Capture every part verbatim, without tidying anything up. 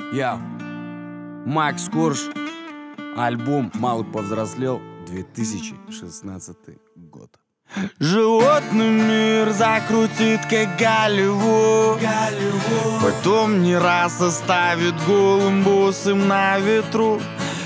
Я Макс Корж, альбом «Малый повзрослел», две тысячи шестнадцатый год. Животный мир закрутит, как Голливуд, Голливуд. Потом не раз оставит голым босым на ветру.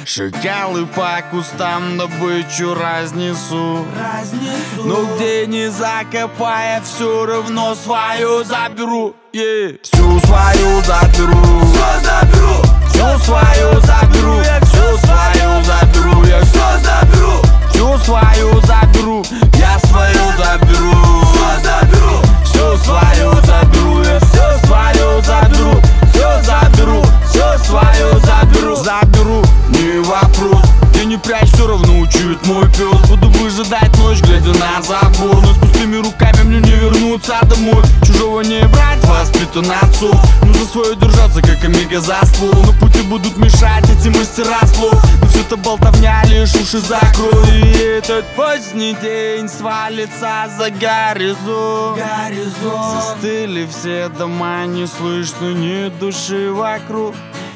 Шакалы по кустам добычу разнесу, разнесу. Но где не закопая, все равно свою заберу, yeah. Всю свою заберу, все заберу, всю свою заберу, я все свою заберу, я все заберу, всю свою заберу, я свою заберу, все заберу, всю свою заберу, я все свою заберу, все заберу, все свою заберу, заберу, не вопрос. Где не прячь, все равно учует мой пес. Буду выжидать ночь, глядя на забор. Но с пустыми руками мне не вернуться домой. Чужого не брать, воспитан отцом. Ну за свое держаться, как омега за ствол. На пути будут мешать эти мастера слов. Но все это болтовня, лишь уши закрой. И этот поздний день свалится за горизонт, горизонт. Застыли все дома, не слышно ни души вокруг.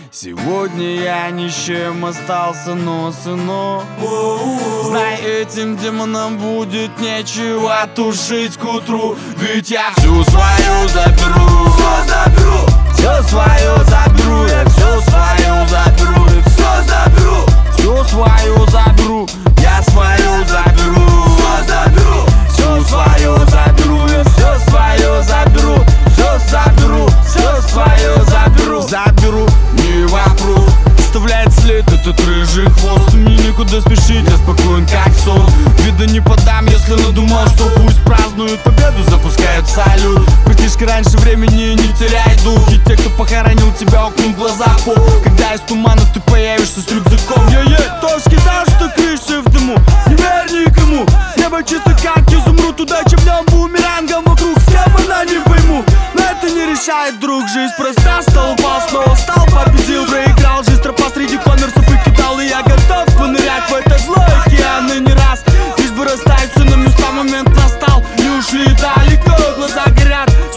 Сегодня я ни с чем остался, но, сынок, знай, этим демонам будет нечего тушить к утру. Ведь я всю свою заберу, все заберу, все свое заберу, я все свое заберу, я все заберу, всю свою заберу, я свою заберу, все заберу, всю свою заберу, я все свое заберу, все заберу, все свое заберу, заберу. Не вопрос, оставляет след этот рыжий хвост. Мне никуда спешить, я спокоен как сон. Вида не подам, если надумал, что пусть празднуют победу, запускают салют. Братишка, раньше времени не теряй дух. И те, кто похоронил тебя, окунут глаза в пол. Когда из тумана ты появишься с рюкзаком. Я-я, кто сказал, что крыша в дыму? Не верь никому, небо чисто как изумруд. Удача в нем бумерангом вокруг, с кем она не пойму. Но это не решает, друг, жизнь проста. Стал, упал, снова встал, победил, проиграл. Жизнь тропа среди коммерсов и кидал. И я готов понырять в этот злой океан. И не раз, лишь бы расставить все на места, момент настал. И ушли далеко, глаза горят,